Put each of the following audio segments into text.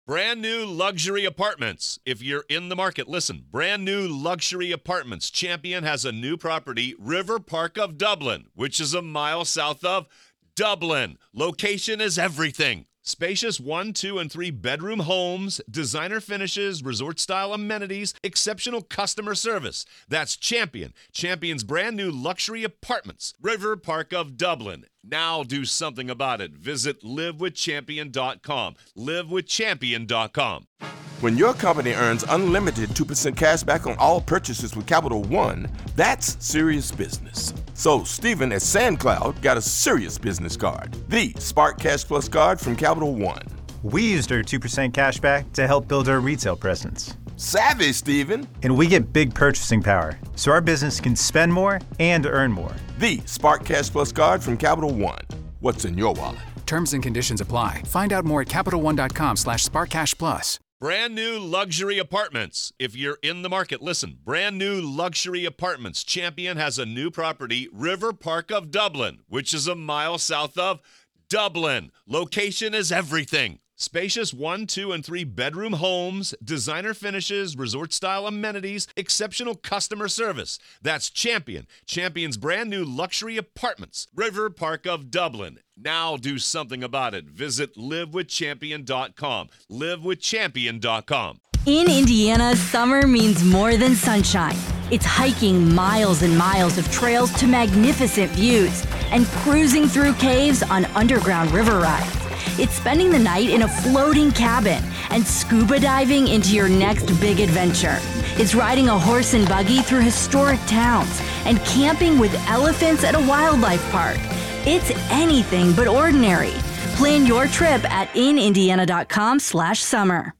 Brand new luxury apartments. If you're in the market, listen. Brand new luxury apartments. Champion has a new property, River Park of Dublin, which is a mile south of Dublin. Location is everything. Spacious 1, 2, and 3 bedroom homes, designer finishes, resort-style amenities, exceptional customer service. That's Champion. Champion's brand new luxury apartments, River Park of Dublin. Now do something about it. Visit livewithchampion.com. Livewithchampion.com. When your company earns unlimited 2% cash back on all purchases with Capital One, that's serious business. So Stephen at SandCloud got a serious business card, the Spark Cash Plus card from Capital One. We used our 2% cash back to help build our retail presence. Savvy, Stephen. And we get big purchasing power, so our business can spend more and earn more. The Spark Cash Plus card from Capital One. What's in your wallet? Terms and conditions apply. Find out more at CapitalOne.com/SparkCashPlus. Brand new luxury apartments. If you're in the market, listen. Brand new luxury apartments. Champion has a new property, River Park of Dublin, which is a mile south of Dublin. Location is everything. Spacious 1, 2, and 3 bedroom homes, designer finishes, resort-style amenities, exceptional customer service. That's Champion. Champion's brand new luxury apartments, River Park of Dublin. Now do something about it. Visit livewithchampion.com. Livewithchampion.com. In Indiana, summer means more than sunshine. It's hiking miles and miles of trails to magnificent views and cruising through caves on underground river rides. It's spending the night in a floating cabin and scuba diving into your next big adventure. It's riding a horse and buggy through historic towns and camping with elephants at a wildlife park. It's anything but ordinary. Plan your trip at inindiana.com/summer.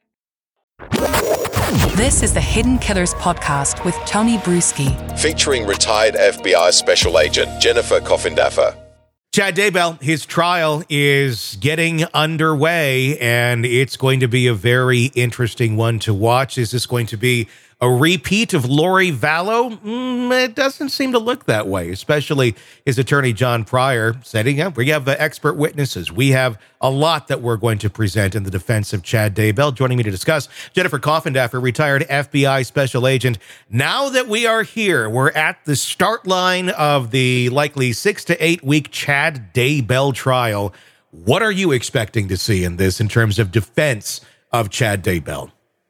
This is the Hidden Killers podcast with Tony Bruschi, featuring retired FBI Special Agent Jennifer Coffindaffer. Chad Daybell, his trial is getting underway, and it's going to be a very interesting one to watch. Is this going to be a repeat of Lori Vallow? It doesn't seem to look that way, especially his attorney, John Pryor, setting up. We have expert witnesses. We have a lot that we're going to present in the defense of Chad Daybell. Joining me to discuss, Jennifer Coffindaffer, retired FBI special agent. Now that we are here, we're at the start line of the likely 6 to 8 week Chad Daybell trial. What are you expecting to see in this in terms of defense of Chad Daybell?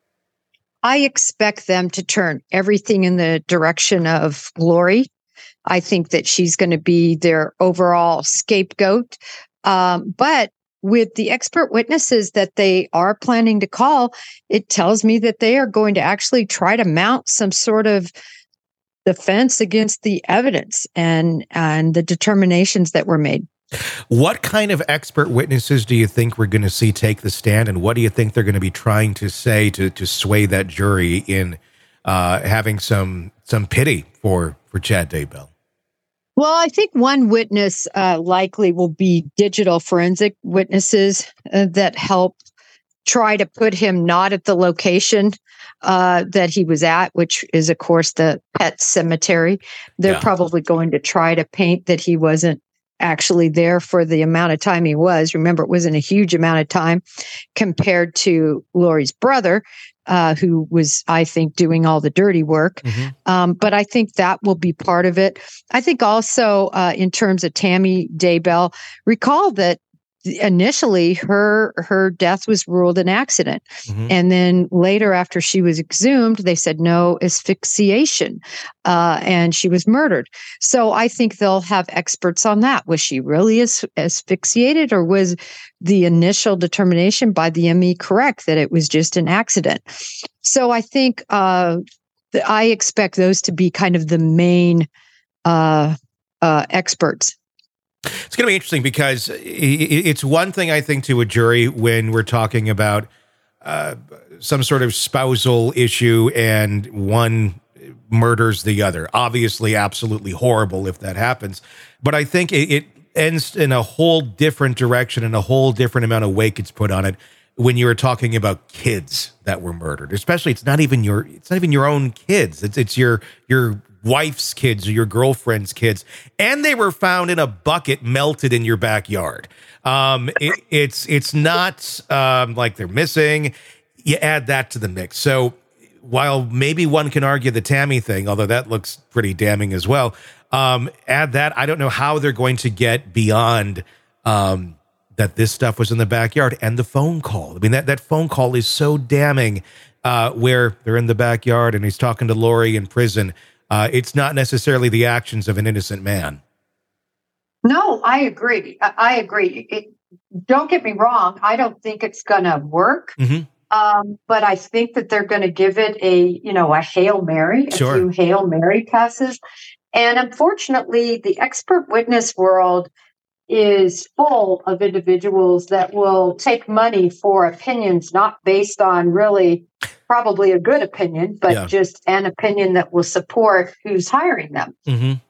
I expect them to turn everything in the direction of Lori. I think that she's going to be their overall scapegoat. But with the expert witnesses that they are planning to call, it tells me that they are going to actually try to mount some sort of defense against the evidence and the determinations that were made. What kind of expert witnesses do you think we're going to see take the stand, and what do you think they're going to be trying to say to sway that jury in having some pity for Chad Daybell? Well, I think one witness likely will be digital forensic witnesses that help try to put him not at the location that he was at, which is, of course, the pet cemetery. They're probably going to try to paint that he wasn't actually there for the amount of time he was. Remember, it wasn't a huge amount of time compared to Lori's brother, who was, I think, doing all the dirty work. Mm-hmm. But I think that will be part of it. I think also in terms of Tammy Daybell, recall that initially her death was ruled an accident. Mm-hmm. And then later, after she was exhumed, they said no, asphyxiation, and she was murdered. So I think they'll have experts on that. Was she really asphyxiated, or was the initial determination by the ME correct that it was just an accident? So I think I expect those to be kind of the main experts. It's going to be interesting because it's one thing, I think, to a jury when we're talking about some sort of spousal issue and one murders the other. Obviously, absolutely horrible if that happens. But I think it ends in a whole different direction and a whole different amount of weight gets put on it when you're talking about kids that were murdered. Especially, it's not even your own kids. It's your wife's kids or your girlfriend's kids, and they were found in a bucket melted in your backyard. It's not like they're missing. You add that to the mix. So while maybe one can argue the Tammy thing, although that looks pretty damning as well, add that. I don't know how they're going to get beyond that this stuff was in the backyard and the phone call. I mean, that phone call is so damning where they're in the backyard and he's talking to Lori in prison. It's not necessarily the actions of an innocent man. No, I agree. I agree. Don't get me wrong. I don't think it's going to work. But I think that they're going to give it a Hail Mary, a few Hail Mary passes. And unfortunately, the expert witness world is full of individuals that will take money for opinions not based on really probably a good opinion, but just an opinion that will support who's hiring them.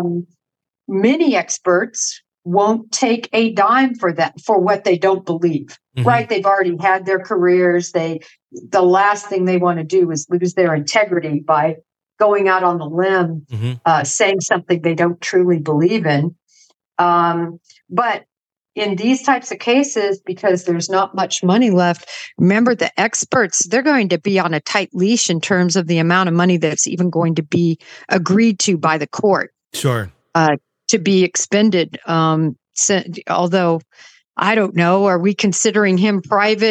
Many experts won't take a dime for what they don't believe, right? They've already had their careers. The last thing they want to do is lose their integrity by going out on the limb, saying something they don't truly believe in. But in these types of cases, because there's not much money left, remember the experts, they're going to be on a tight leash in terms of the amount of money that's even going to be agreed to by the court. To be expended. Although, I don't know, are we considering him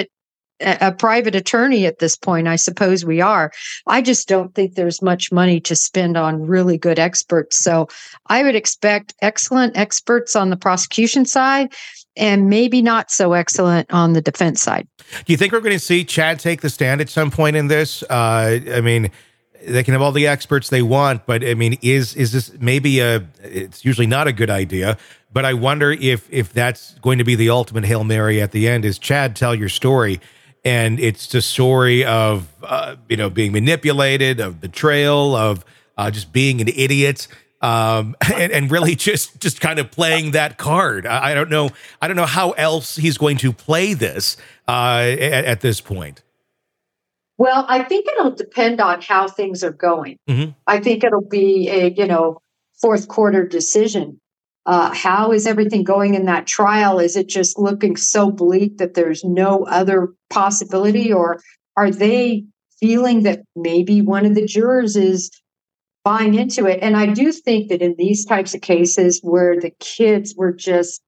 a private attorney at this point? I suppose we are. I just don't think there's much money to spend on really good experts. So I would expect excellent experts on the prosecution side and maybe not so excellent on the defense side. Do you think we're going to see Chad take the stand at some point in this? I mean, they can have all the experts they want, but I mean, is this maybe it's usually not a good idea, but I wonder if that's going to be the ultimate Hail Mary at the end is Chad, tell your story. And it's the story of, being manipulated, of betrayal, of just being an idiot, and really just kind of playing that card. I don't know how else he's going to play this at this point. Well, I think it'll depend on how things are going. I think it'll be a fourth quarter decision. How is everything going in that trial? Is it just looking so bleak that there's no other possibility? Or are they feeling that maybe one of the jurors is buying into it? And I do think that in these types of cases where the kids were just,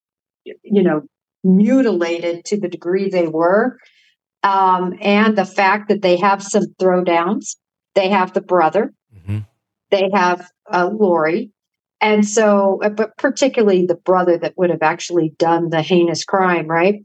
mutilated to the degree they were, and the fact that they have some throwdowns, they have the brother, they have Lori. And so, but particularly the brother that would have actually done the heinous crime, right?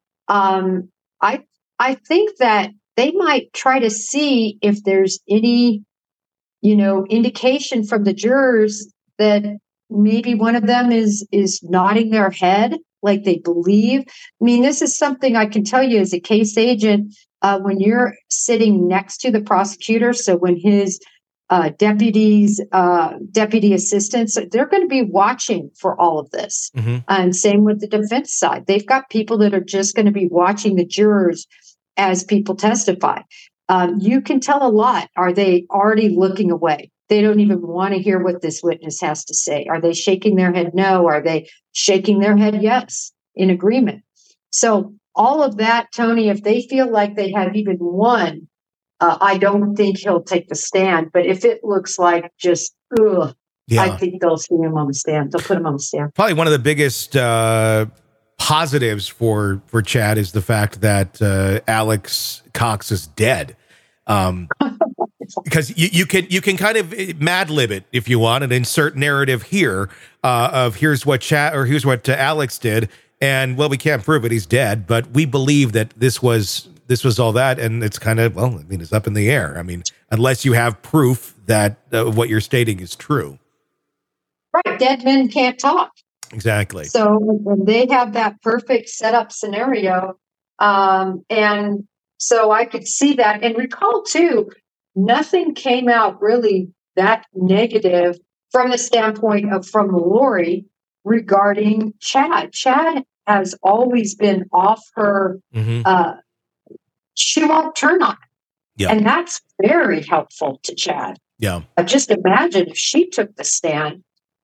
I think that they might try to see if there's any, indication from the jurors that maybe one of them is nodding their head like they believe. I mean, this is something I can tell you as a case agent, when you're sitting next to the prosecutor, so when his deputy assistants, they're going to be watching for all of this. And same with the defense side. They've got people that are just going to be watching the jurors as people testify. You can tell a lot. Are they already looking away? They don't even want to hear what this witness has to say. Are they shaking their head no? Are they shaking their head yes, in agreement? So all of that, Tony, if they feel like they have even one, I don't think he'll take the stand. But if it looks like just, I think they'll see him on the stand. They'll put him on the stand. Probably one of the biggest positives for Chad is the fact that Alex Cox is dead. Because you can kind of Mad Lib it if you want and insert narrative here of here's what Alex did, and well, we can't prove it, he's dead, but we believe that this was all that, and it's kind of it's up in the air. I mean, unless you have proof that what you're stating is true. Right, dead men can't talk. Exactly. So when they have that perfect setup scenario, and so I could see that, and recall too. Nothing came out really that negative from the standpoint of from Lori regarding Chad. Chad has always been off her. She won't turn on it. And that's very helpful to Chad. Yeah. Just imagine if she took the stand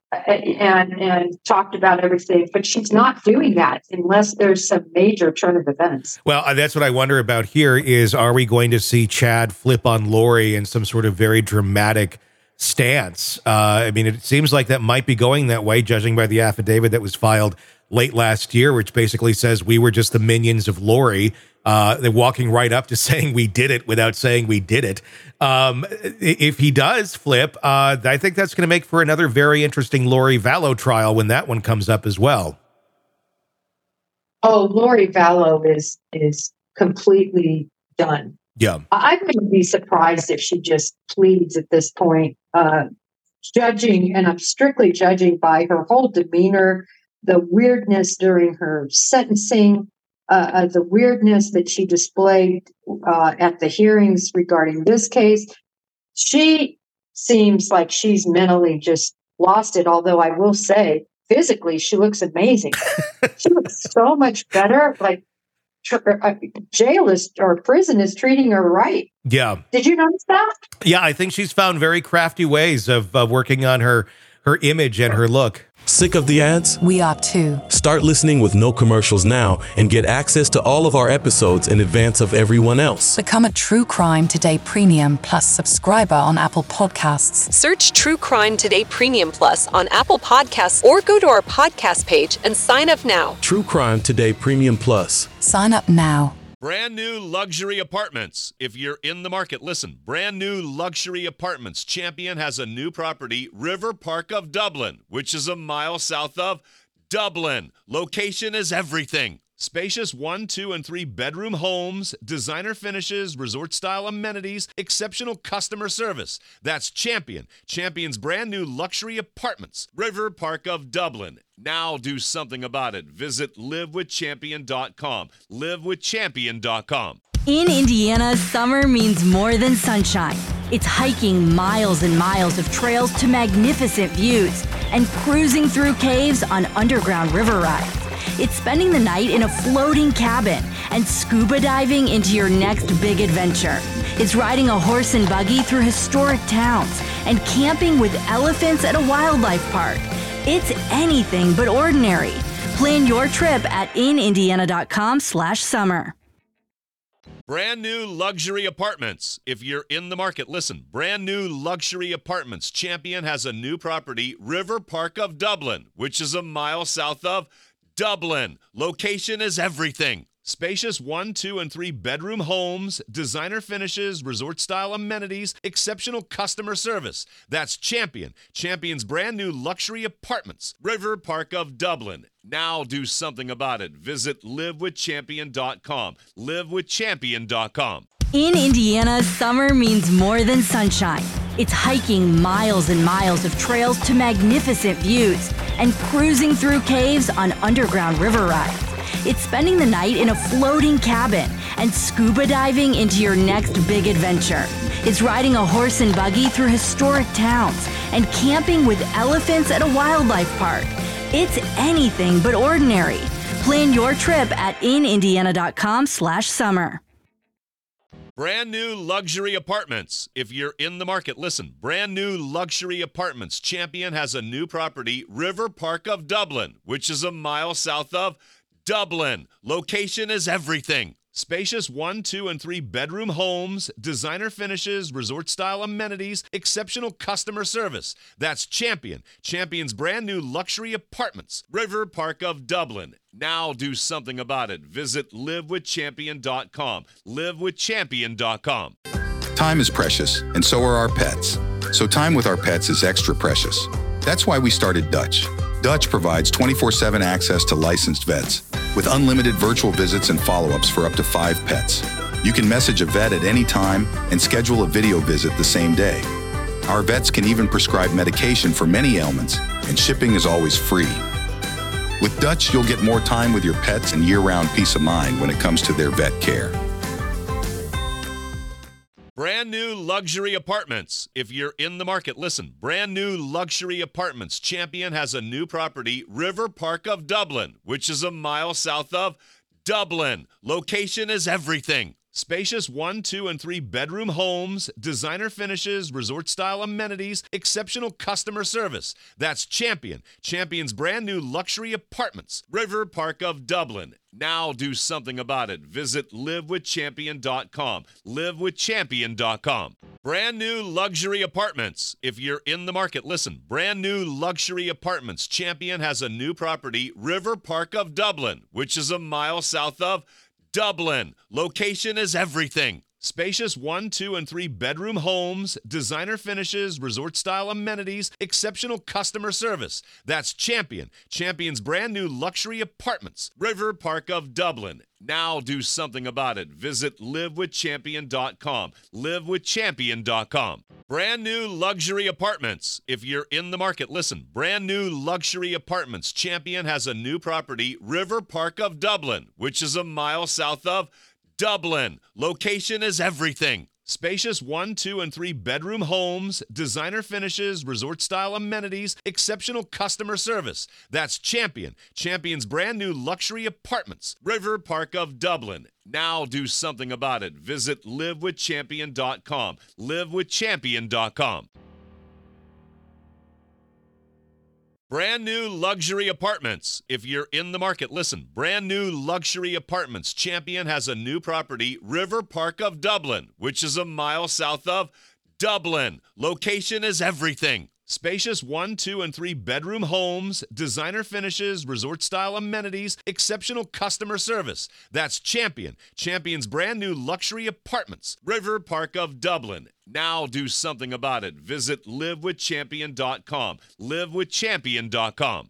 and talked about everything, but she's not doing that unless there's some major turn of events. Well, that's what I wonder about here is, are we going to see Chad flip on Lori in some sort of very dramatic stance? I mean, it seems like that might be going that way, judging by the affidavit that was filed late last year, which basically says we were just the minions of Lori. They're walking right up to saying we did it without saying we did it. If he does flip, I think that's going to make for another very interesting Lori Vallow trial when that one comes up as well. Oh, Lori Vallow is completely done. Yeah. I wouldn't be surprised if she just pleads at this point, judging, and I'm strictly judging by her whole demeanor, the weirdness during her sentencing, the weirdness that she displayed at the hearings regarding this case. She seems like she's mentally just lost it, although I will say, physically, she looks amazing. She looks so much better. Like jail is or prison is treating her right. Yeah. Did you notice that? Yeah, I think she's found very crafty ways of working on her image and her look. Sick of the ads? We are too. Start listening with no commercials now and get access to all of our episodes in advance of everyone else. Become a True Crime Today Premium Plus subscriber on Apple Podcasts. Search True Crime Today Premium Plus on Apple Podcasts or go to our podcast page and sign up now. True Crime Today Premium Plus. Sign up now. Brand new luxury apartments. If you're in the market, listen. Brand new luxury apartments. Champion has a new property, River Park of Dublin, which is a mile south of Dublin. Location is everything. Spacious 1, 2, and 3 bedroom homes, designer finishes, resort-style amenities, exceptional customer service. That's Champion. Champion's brand new luxury apartments, River Park of Dublin. Now do something about it. Visit livewithchampion.com. Livewithchampion.com. In Indiana, summer means more than sunshine. It's hiking miles and miles of trails to magnificent views and cruising through caves on underground river rides. It's spending the night in a floating cabin and scuba diving into your next big adventure. It's riding a horse and buggy through historic towns and camping with elephants at a wildlife park. It's anything but ordinary. Plan your trip at inindiana.com/summer. Brand new luxury apartments. If you're in the market, listen. Brand new luxury apartments. Champion has a new property, River Park of Dublin, which is a mile south of Dublin. Location is everything. Spacious 1, 2, and 3 bedroom homes, designer finishes, resort-style amenities, exceptional customer service. That's Champion. Champion's brand new luxury apartments, River Park of Dublin. Now do something about it. Visit livewithchampion.com. Livewithchampion.com. In Indiana, summer means more than sunshine. It's hiking miles and miles of trails to magnificent views and cruising through caves on underground river rides. It's spending the night in a floating cabin and scuba diving into your next big adventure. It's riding a horse and buggy through historic towns and camping with elephants at a wildlife park. It's anything but ordinary. Plan your trip at inindiana.com/summer. Brand new luxury apartments. If you're in the market, listen. Brand new luxury apartments. Champion has a new property, River Park of Dublin, which is a mile south of Dublin. Location is everything. Spacious 1, 2, and 3 bedroom homes, designer finishes, resort-style amenities, exceptional customer service. That's Champion. Champion's brand new luxury apartments, River Park of Dublin. Now do something about it. Visit livewithchampion.com. Livewithchampion.com. Time is precious, and so are our pets. So time with our pets is extra precious. That's why we started Dutch. Dutch provides 24/7 access to licensed vets with unlimited virtual visits and follow-ups for up to 5 pets. You can message a vet at any time and schedule a video visit the same day. Our vets can even prescribe medication for many ailments, and shipping is always free. With Dutch, you'll get more time with your pets and year-round peace of mind when it comes to their vet care. Brand new luxury apartments. If you're in the market, listen. Brand new luxury apartments. Champion has a new property, River Park of Dublin, which is a mile south of Dublin. Location is everything. Spacious 1, 2, and 3 bedroom homes, designer finishes, resort-style amenities, exceptional customer service. That's Champion. Champion's brand new luxury apartments. River Park of Dublin. Now do something about it. Visit livewithchampion.com. Livewithchampion.com. Brand new luxury apartments. If you're in the market, listen. Brand new luxury apartments. Champion has a new property, River Park of Dublin, which is a mile south of Dublin. Location is everything. Spacious 1, 2, and 3 bedroom homes, designer finishes, resort-style amenities, exceptional customer service. That's Champion. Champion's brand new luxury apartments. River Park of Dublin. Now do something about it. Visit livewithchampion.com. Livewithchampion.com. Brand new luxury apartments. If you're in the market, listen. Brand new luxury apartments. Champion has a new property, River Park of Dublin, which is a mile south of Dublin. Location is everything. Spacious 1, 2, and 3 bedroom homes, designer finishes, resort-style amenities, exceptional customer service. That's Champion. Champion's brand new luxury apartments. River Park of Dublin. Now do something about it. Visit livewithchampion.com. Livewithchampion.com. Brand new luxury apartments. If you're in the market, listen. Brand new luxury apartments. Champion has a new property, River Park of Dublin, which is a mile south of Dublin. Location is everything. Spacious 1, 2, and 3 bedroom homes, designer finishes, resort-style amenities, exceptional customer service. That's Champion. Champion's brand new luxury apartments. River Park of Dublin. Now do something about it. Visit livewithchampion.com. Livewithchampion.com.